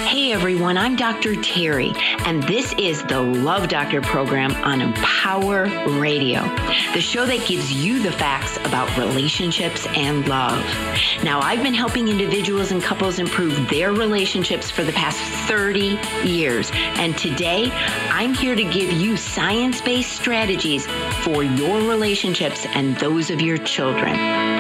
Hey everyone, I'm Dr. Terry, and this is the Love Doctor program on Empower Radio, the show that gives you the facts about relationships and love. Now, I've been helping individuals and couples improve their relationships for the past 30 years, and today I'm here to give you science-based strategies for your relationships and those of your children.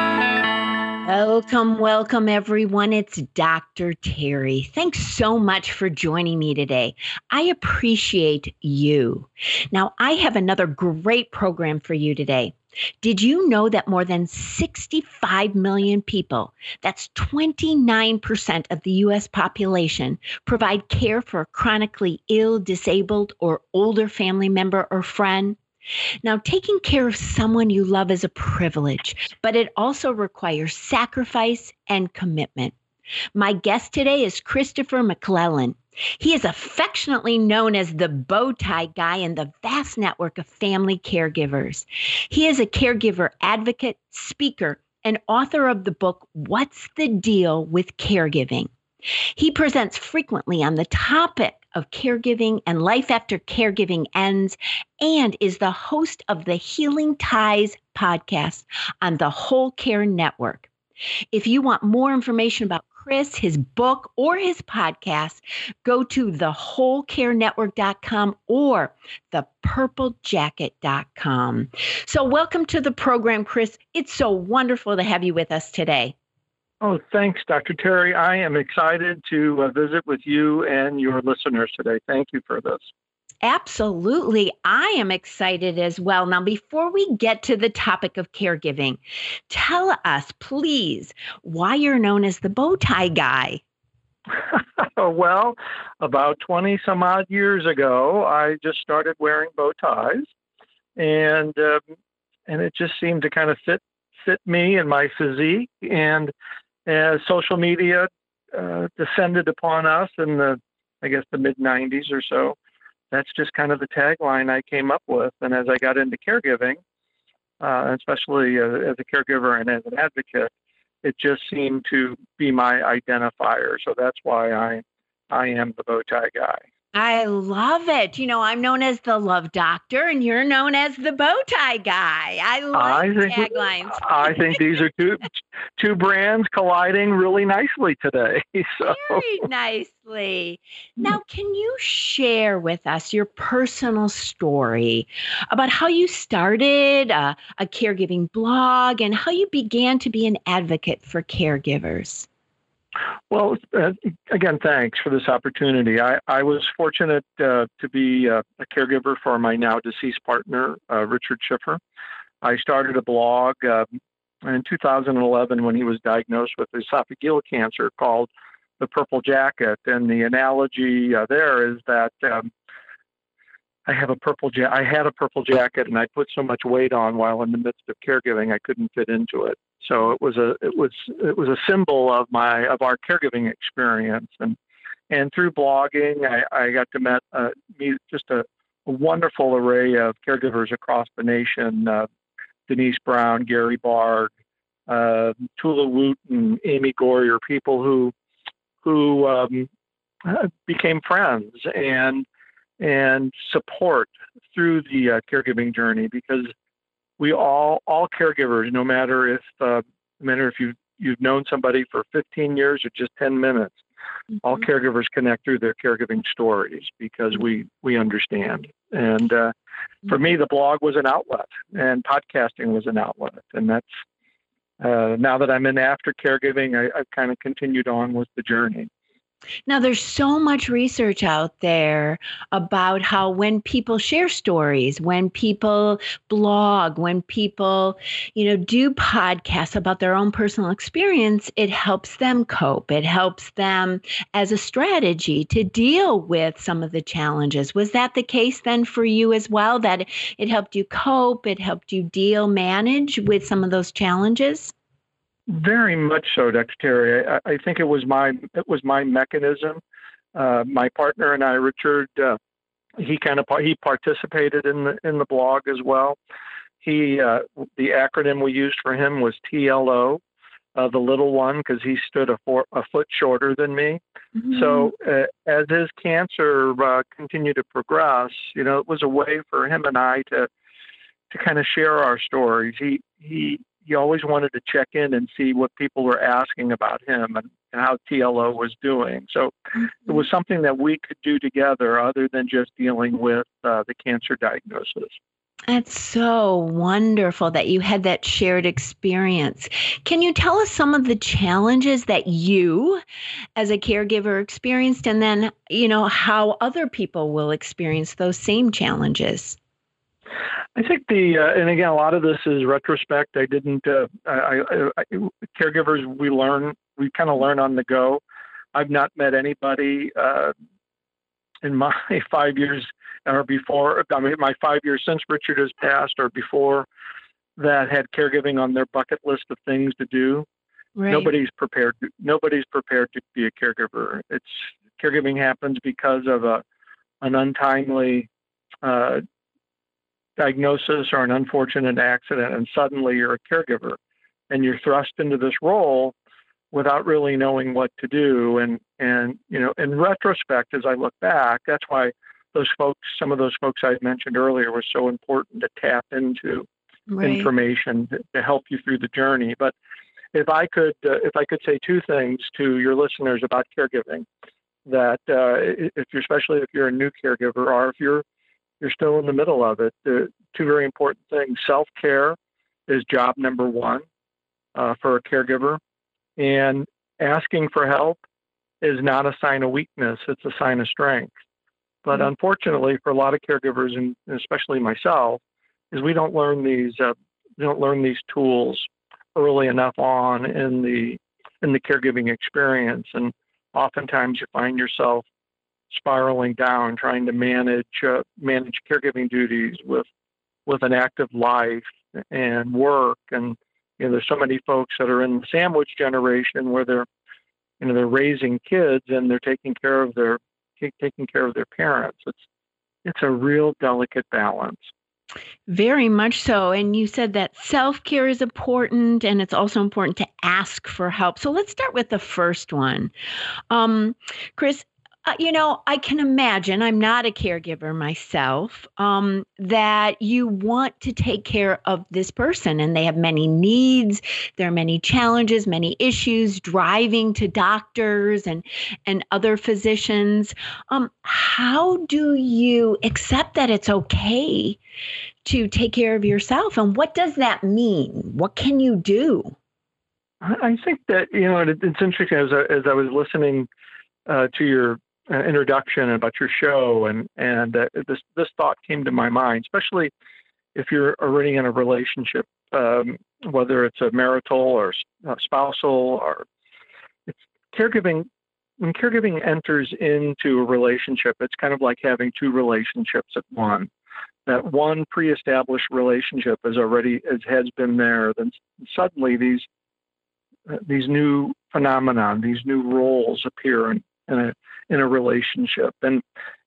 Welcome, everyone. It's Dr. Terry. Thanks so much for joining me today. I appreciate you. Now, I have another great program for you today. Did you know that more than 65 million people, that's 29% of the U.S. population, provide care for a chronically ill, disabled, or older family member or friend? Now, taking care of someone you love is a privilege, but it also requires sacrifice and commitment. My guest today is Christopher McClellan. He is affectionately known as the bow tie guy in the vast network of family caregivers. He is a caregiver advocate, speaker, and author of the book, What's the Deal with Caregiving? He presents frequently on the topic of caregiving and life after caregiving ends, and is the host of the Healing Ties podcast on the Whole Care Network. If you want more information about Chris, his book, or his podcast, go to thewholecarenetwork.com or thepurplejacket.com. So welcome to the program, Chris. It's so wonderful to have you with us today. Oh, thanks, Dr. Terry. I am excited to visit with you and your listeners today. Thank you for this. Absolutely. I am excited as well. Now, before we get to the topic of caregiving, tell us, please, why you're known as the bow tie guy. Well, about 20 some odd years ago, I just started wearing bow ties, and it just seemed to kind of fit me and my physique. And as social media descended upon us in the mid-90s or so, that's just kind of the tagline I came up with. And as I got into caregiving, especially as a caregiver and as an advocate, it just seemed to be my identifier. So that's why I am the bow tie guy. I love it. You know, I'm known as the Love Doctor, and you're known as the bow tie guy. I love taglines. I think these are two brands colliding really nicely today. So. Very nicely. Now, can you share with us your personal story about how you started a caregiving blog and how you began to be an advocate for caregivers? Well, again, thanks for this opportunity. I was fortunate to be a caregiver for my now deceased partner, Richard Schiffer. I started a blog in 2011 when he was diagnosed with esophageal cancer called The Purple Jacket. And the analogy there is that I had a purple jacket, and I put so much weight on while in the midst of caregiving, I couldn't fit into it. So it was a symbol of our caregiving experience, and through blogging, I got to meet just a wonderful array of caregivers across the nation: Denise Brown, Gary Barg, Tula Wooten, Amy Goyer, people who became friends and support through the caregiving journey, because we all caregivers, no matter if you've known somebody for 15 years or just 10 minutes, all caregivers connect through their caregiving stories because we understand. And for me, the blog was an outlet, and podcasting was an outlet. And that's now that I'm in after caregiving, I've kind of continued on with the journey. Now, there's so much research out there about how when people share stories, when people blog, when people, do podcasts about their own personal experience, it helps them cope. It helps them as a strategy to deal with some of the challenges. Was that the case then for you as well, that it helped you cope, it helped you manage with some of those challenges? Very much so, Dr. Terry. I think it was my mechanism. My partner and I, Richard, he participated in the blog as well. The acronym we used for him was TLO, the little one, because he stood a foot shorter than me. Mhm. So as his cancer continued to progress, it was a way for him and I to kind of share our stories. He always wanted to check in and see what people were asking about him and how TLO was doing. So it was something that we could do together other than just dealing with the cancer diagnosis. That's so wonderful that you had that shared experience. Can you tell us some of the challenges that you as a caregiver experienced, and then, how other people will experience those same challenges? I think and again, a lot of this is retrospect. I didn't, caregivers, we kind of learn on the go. I've not met anybody in my 5 years or before, my 5 years since Richard has passed or before, that had caregiving on their bucket list of things to do. Right. Nobody's prepared to be a caregiver. Caregiving happens because of an untimely diagnosis or an unfortunate accident, and suddenly you're a caregiver and you're thrust into this role without really knowing what to do. And in retrospect, as I look back, that's why some of those folks I mentioned earlier were so important to tap into information to help you through the journey. But if I could say two things to your listeners about caregiving, that especially if you're a new caregiver or if you're still in the middle of it, the two very important things: self-care is job number one for a caregiver, and asking for help is not a sign of weakness; it's a sign of strength. But unfortunately, for a lot of caregivers, and especially myself, is we don't learn these tools early enough on in the caregiving experience, and oftentimes you find yourself spiraling down, trying to manage caregiving duties with an active life and work. And there's so many folks that are in the sandwich generation where they're raising kids and they're taking care of their parents. It's a real delicate balance. Very much so. And you said that self-care is important, and it's also important to ask for help. So let's start with the first one. Chris, I can imagine, I'm not a caregiver myself, that you want to take care of this person, and they have many needs. There are many challenges, many issues, driving to doctors and other physicians. How do you accept that it's okay to take care of yourself? And what does that mean? What can you do? I think that, it's interesting as I was listening to your introduction about your show, and this thought came to my mind, especially if you're already in a relationship, whether it's a marital or spousal, or it's caregiving. When caregiving enters into a relationship, it's kind of like having two relationships at one. That one pre-established relationship has been there. Then suddenly these new phenomenon, these new roles appear in a relationship, and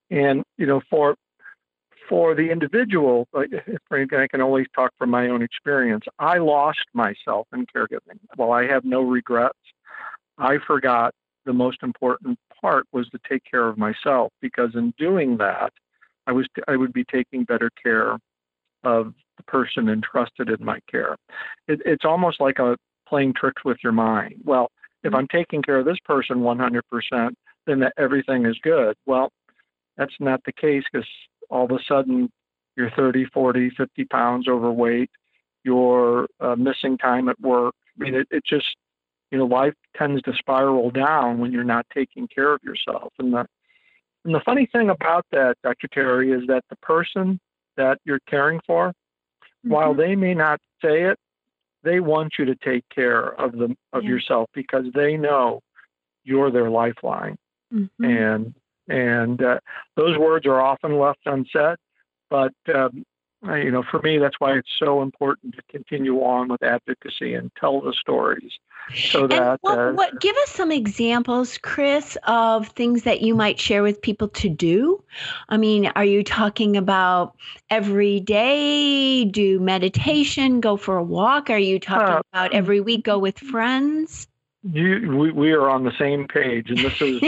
for the individual, I can always talk from my own experience. I lost myself in caregiving. While I have no regrets, I forgot the most important part was to take care of myself, because in doing that, I would be taking better care of the person entrusted in my care. It's almost like playing tricks with your mind. Well, if I'm taking care of this person 100%, then that everything is good. Well, that's not the case, because all of a sudden you're 30, 40, 50 pounds overweight. You're missing time at work. I mean, it just, life tends to spiral down when you're not taking care of yourself. And the funny thing about that, Dr. Terry, is that the person that you're caring for, while they may not say it, they want you to take care of yourself, because they know you're their lifeline. And those words are often left unsaid, but For me, that's why it's so important to continue on with advocacy and tell the stories so And that, what give us some examples, Chris, of things that you might share with people to do? I mean, are you talking about every day do meditation, go for a walk? Are you talking uh, about every week go with friends? we are on the same page, and this is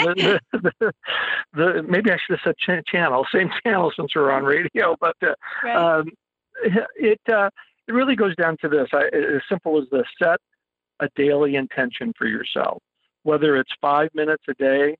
maybe I should have said same channel since we're on radio, but Right. um, it really goes down to this. As simple as this: set a daily intention for yourself, whether it's 5 minutes a day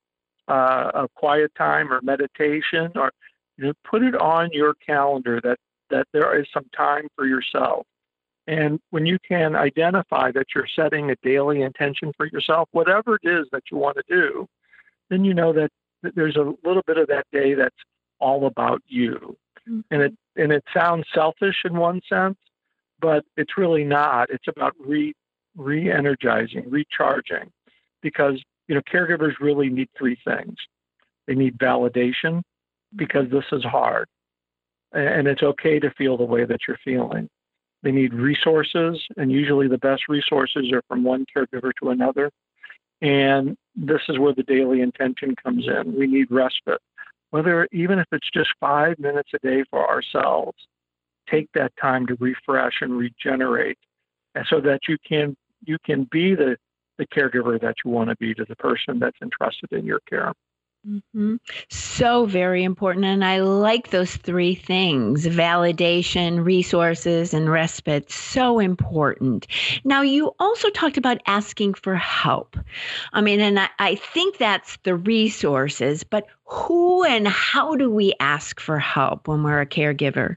of quiet time or meditation, or put it on your calendar that there is some time for yourself. And when you can identify that you're setting a daily intention for yourself, whatever it is that you want to do, then you know that there's a little bit of that day that's all about you. And Mhm. it sounds selfish in one sense, but it's really not. It's about re-energizing, recharging, because caregivers really need three things. They need validation because this is hard, and it's okay to feel the way that you're feeling. They need resources, and usually the best resources are from one caregiver to another. And this is where the daily intention comes in. We need respite, whether even if it's just 5 minutes a day for ourselves. Take that time to refresh and regenerate, and so that you can be the caregiver that you want to be to the person that's entrusted in your care. Hmm. So very important. And I like those three things: validation, resources, and respite. So important. Now, you also talked about asking for help. I mean, and I think that's the resources, but who and how do we ask for help when we're a caregiver?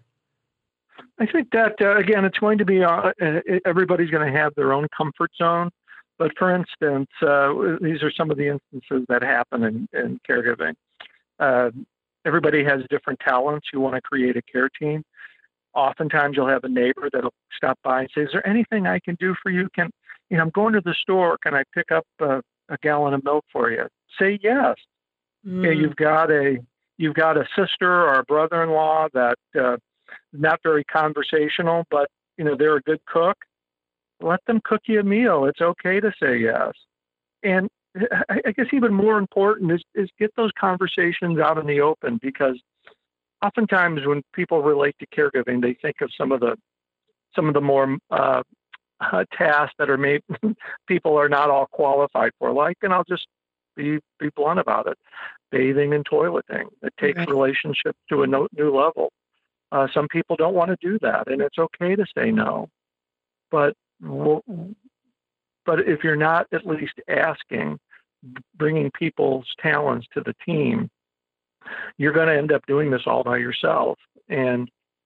I think that again, it's going to be everybody's going to have their own comfort zone. But for instance, these are some of the instances that happen in caregiving. Uh, Everybody has different talents. You want to create a care team. Oftentimes, you'll have a neighbor that'll stop by and say, "Is there anything I can do for you? I'm going to the store. Can I pick up a gallon of milk for you?" Say yes. Okay, Mm, you've got a sister or a brother-in-law that not very conversational, but they're a good cook. Let them cook you a meal. It's okay to say yes. And I guess even more important is get those conversations out in the open, because oftentimes when people relate to caregiving, they think of some of the more tasks that are made people are not all qualified for. Like, and I'll just be blunt about it: bathing and toileting. It takes right. relationships to a new level. Some people don't want to do that, and it's okay to say no. But but if you're not at least asking, bringing people's talents to the team, you're going to end up doing this all by yourself, and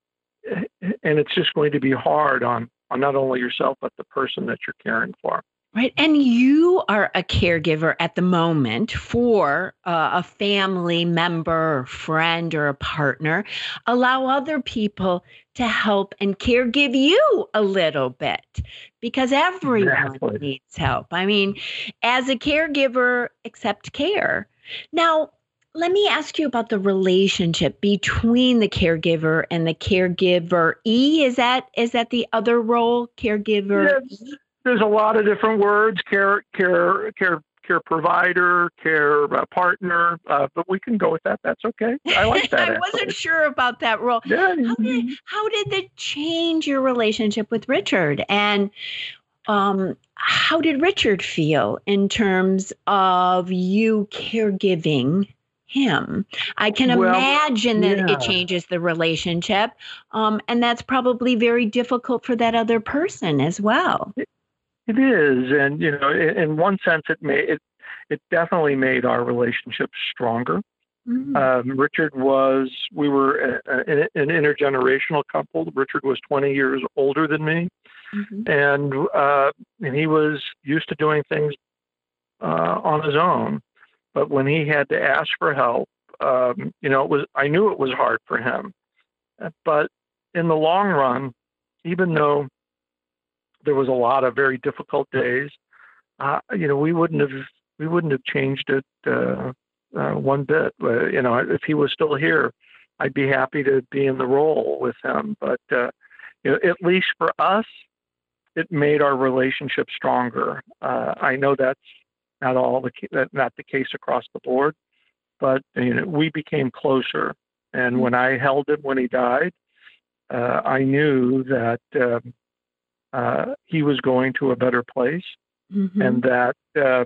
it's just going to be hard on not only yourself but the person that you're caring for. Right. And you are a caregiver at the moment for a family member or friend or a partner. Allow other people to help and care give you a little bit, because everyone Exactly. needs help. I mean, as a caregiver, accept care. Now, let me ask you about the relationship between the caregiver and the caregiver. Is that the other role, caregiver? Yeah, there's a lot of different words: care provider, care partner. But we can go with that. That's okay. I like that I wasn't actually. sure about that role. Yeah. How did that change your relationship with Richard? And how did Richard feel in terms of you caregiving him? I can Well, imagine that it yeah. changes the relationship. And that's probably very difficult for that other person as well. It is, and in one sense, it definitely made our relationship stronger. Mm, We were an intergenerational couple. Richard was 20 years older than me, mhm, and he was used to doing things on his own. But when he had to ask for help, I knew it was hard for him. But in the long run, even though there was a lot of very difficult days, we wouldn't have changed it one bit. If he was still here, I'd be happy to be in the role with him. But at least for us, it made our relationship stronger. I know that's not the case across the board, but we became closer. And when I held him when he died, I knew that he was going to a better place, and that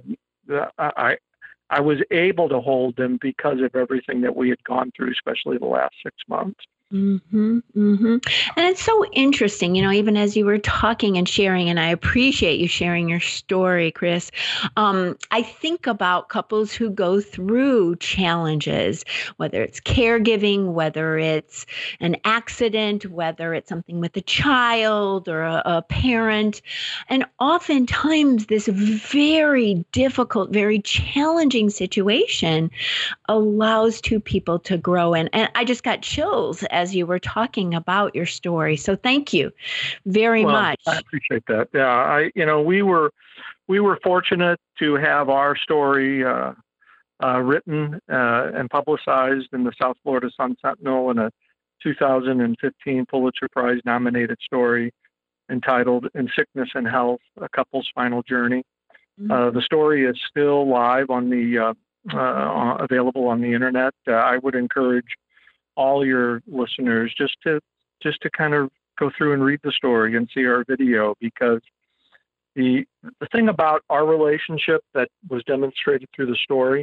I was able to hold him because of everything that we had gone through, especially the last 6 months. And it's so interesting, even as you were talking and sharing, and I appreciate you sharing your story, Chris. I think about couples who go through challenges, whether it's caregiving, whether it's an accident, whether it's something with a child or a parent. And oftentimes this very difficult, very challenging situation allows two people to grow. And I just got chills as you were talking about your story. So thank you very much. I appreciate that. Yeah, we were fortunate to have our story written and publicized in the South Florida Sun Sentinel in a 2015 Pulitzer Prize nominated story entitled "In Sickness and Health: A Couple's Final Journey." The story is still live on the available on the internet. I would encourage all your listeners just to kind of go through and read the story and see our video, because the thing about our relationship that was demonstrated through the story,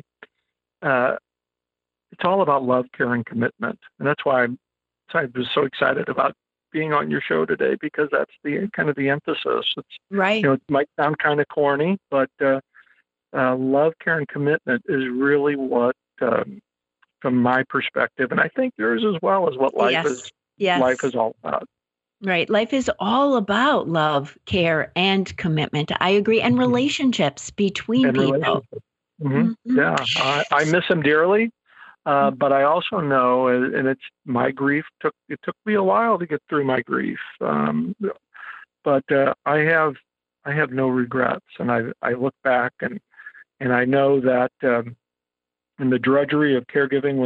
it's all about love, care, and commitment. And that's why I was so excited about being on your show today, because that's the kind of the emphasis. It's right. It might sound kind of corny, but love, care, and commitment is really what, from my perspective, and I think yours as well, is what life is all about. Right. Life is all about love, care, and commitment. I agree. And relationships between people. Yeah. I miss him dearly, but I also know, and it's my grief, it took me a while to get through my grief. But I have no regrets. And I look back and I know that in the drudgery of caregiving,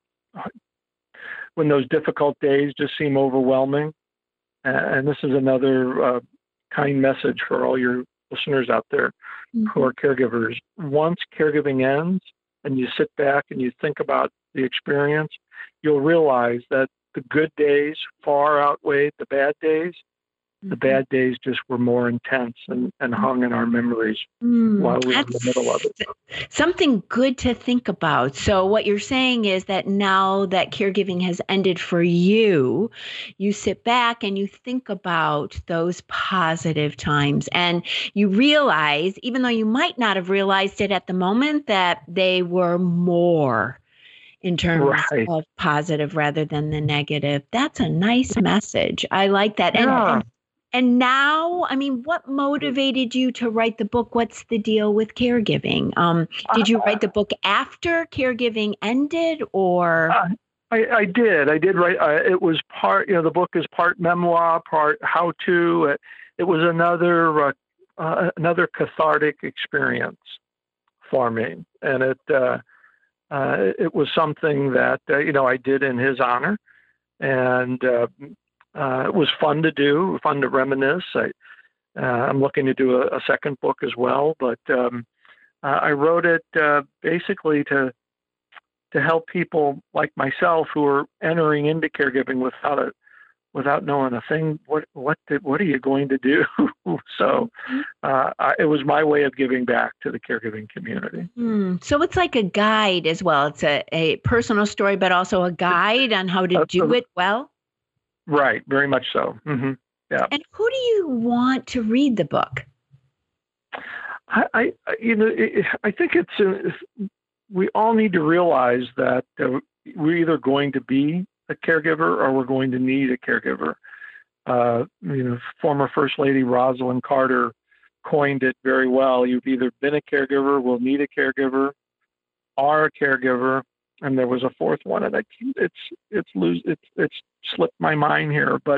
when those difficult days just seem overwhelming, and this is another kind message for all your listeners out there who are caregivers. Once caregiving ends and you sit back and you think about the experience, you'll realize that the good days far outweighed the bad days. The bad days just were more intense and hung in our memories while we were in the middle of it. Something good to think about. So what you're saying is that now that caregiving has ended for you, you sit back and you think about those positive times, and you realize, even though you might not have realized it at the moment, that they were more in terms of positive rather than the negative. That's a nice message. I like that. Yeah. And now, I mean, what motivated you to write the book? What's the deal with caregiving? Did you write the book after caregiving ended, or? I did. I did write. It was part. The book is part memoir, part how-to. It was another cathartic experience for me, and it was something that I did in his honor, and it was fun to do, fun to reminisce. I'm looking to do a second book as well, but I wrote it basically to help people like myself who are entering into caregiving without knowing a thing. What are you going to do? So it was my way of giving back to the caregiving community. So it's like a guide as well. It's a personal story, but also a guide on how to do it well. Right, very much so. Yeah. And who do you want to read the book? I think we all need to realize that we're either going to be a caregiver or we're going to need a caregiver. Former First Lady Rosalind Carter coined it very well. You've either been a caregiver, will need a caregiver, are a caregiver, and there was a fourth one, and it's slipped my mind here. But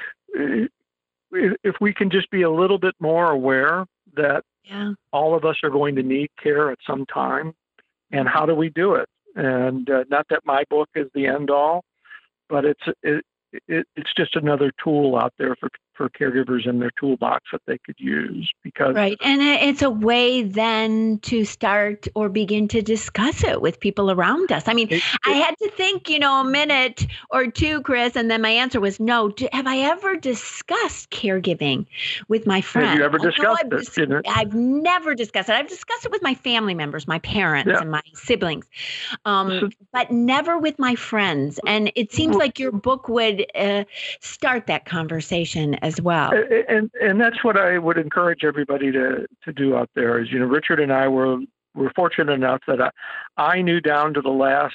if we can just be a little bit more aware that all of us are going to need care at some time, and how do we do it? And not that my book is the end all, but it's just another tool out there for caregivers in their toolbox that they could use because right. And it's a way then to start or begin to discuss it with people around us. I mean, I had to think, a minute or two, Chris, and then my answer was no. Have I ever discussed caregiving with my friends? Have you ever discussed it? I've never discussed it. I've discussed it with my family members, my parents and my siblings, but never with my friends. And it seems like your book would start that conversation as well. And that's what I would encourage everybody to do out there is, Richard and I were fortunate enough that I knew down to the last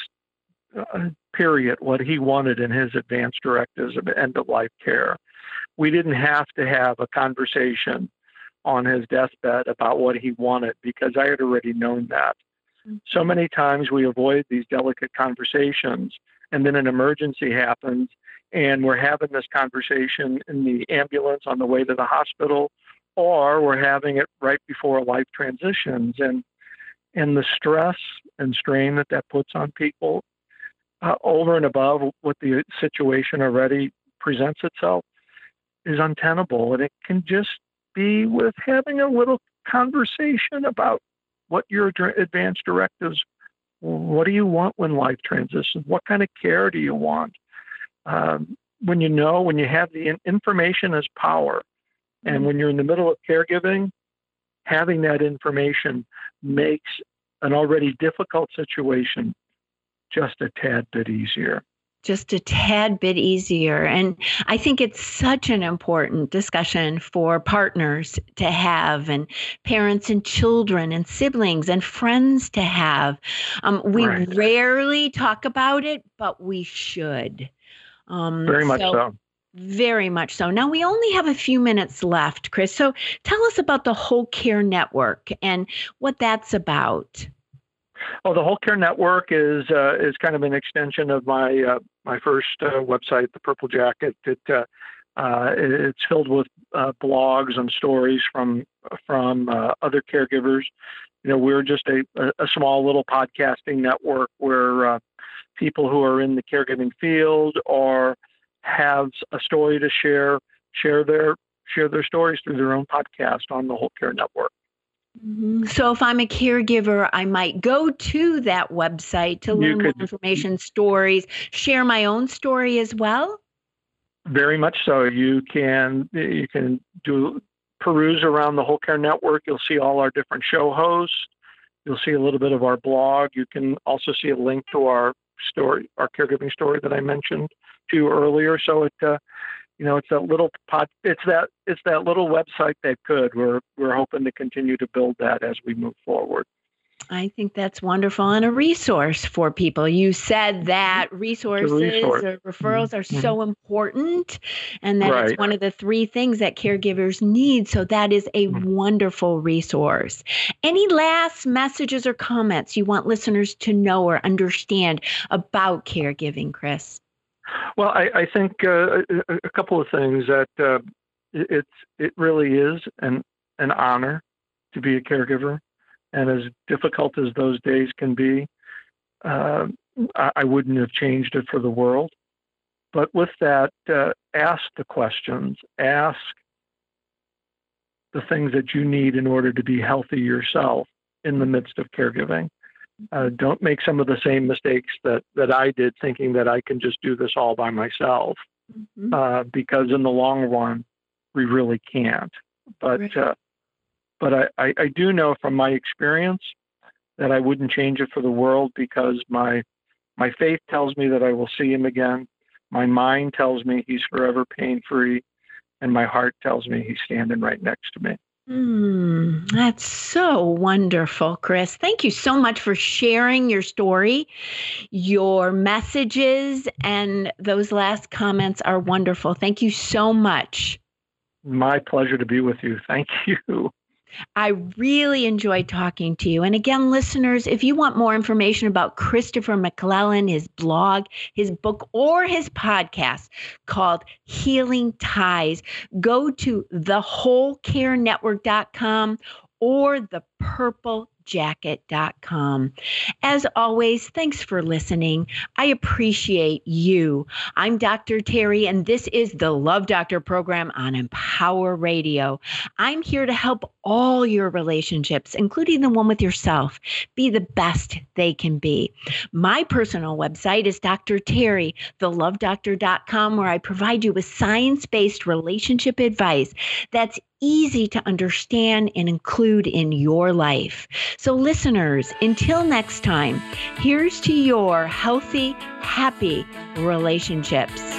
period what he wanted in his advance directives of end-of-life care. We didn't have to have a conversation on his deathbed about what he wanted because I had already known that. So many times we avoid these delicate conversations, and then an emergency happens, and we're having this conversation in the ambulance on the way to the hospital, or we're having it right before life transitions. And the stress and strain that puts on people over and above what the situation already presents itself is untenable. And it can just be with having a little conversation about what your advance directives, what do you want when life transitions? What kind of care do you want? When you have the information as power, and when you're in the middle of caregiving, having that information makes an already difficult situation just a tad bit easier. Just a tad bit easier. And I think it's such an important discussion for partners to have, and parents and children and siblings and friends to have. We rarely talk about it, but we should. Very much so. Very much so. Now, we only have a few minutes left, Chris. So tell us about the Whole Care Network and what that's about. Oh, the Whole Care Network is kind of an extension of my first website, The Purple Jacket. It's filled with blogs and stories from other caregivers. We're just a small little podcasting network where people who are in the caregiving field or have a story to share their stories through their own podcast on the Whole Care Network. Mm-hmm. So if I'm a caregiver, I might go to that website to learn more information, stories, share my own story as well? Very much so. You can peruse around the Whole Care Network. You'll see all our different show hosts. You'll see a little bit of our blog. You can also see a link to our story, our caregiving story that I mentioned to you earlier. So it's that little it's that little website that could. We're hoping to continue to build that as we move forward. I think that's wonderful, and a resource for people. You said that resources or referrals are so important, and that it's one of the three things that caregivers need. So that is a wonderful resource. Any last messages or comments you want listeners to know or understand about caregiving, Chris? Well, I think a couple of things that it really is an honor to be a caregiver. And as difficult as those days can be, I wouldn't have changed it for the world. But with that, ask the questions, ask the things that you need in order to be healthy yourself in the midst of caregiving. Don't make some of the same mistakes that I did, thinking that I can just do this all by myself, because in the long run, we really can't. But I do know from my experience that I wouldn't change it for the world, because my faith tells me that I will see him again. My mind tells me he's forever pain-free, and my heart tells me he's standing right next to me. That's so wonderful, Chris. Thank you so much for sharing your story. Your messages and those last comments are wonderful. Thank you so much. My pleasure to be with you. Thank you. I really enjoyed talking to you. And again, listeners, if you want more information about Christopher McClellan, his blog, his book, or his podcast called Healing Ties, go to thewholecarenetwork.com or the Purple lovejacket.com. As always, thanks for listening. I appreciate you. I'm Dr. Terry, and this is the Love Doctor program on Empower Radio. I'm here to help all your relationships, including the one with yourself, be the best they can be. My personal website is Dr. Terry, thelovedoctor.com, where I provide you with science-based relationship advice that's easy to understand and include in your life. So listeners, until next time, here's to your healthy, happy relationships.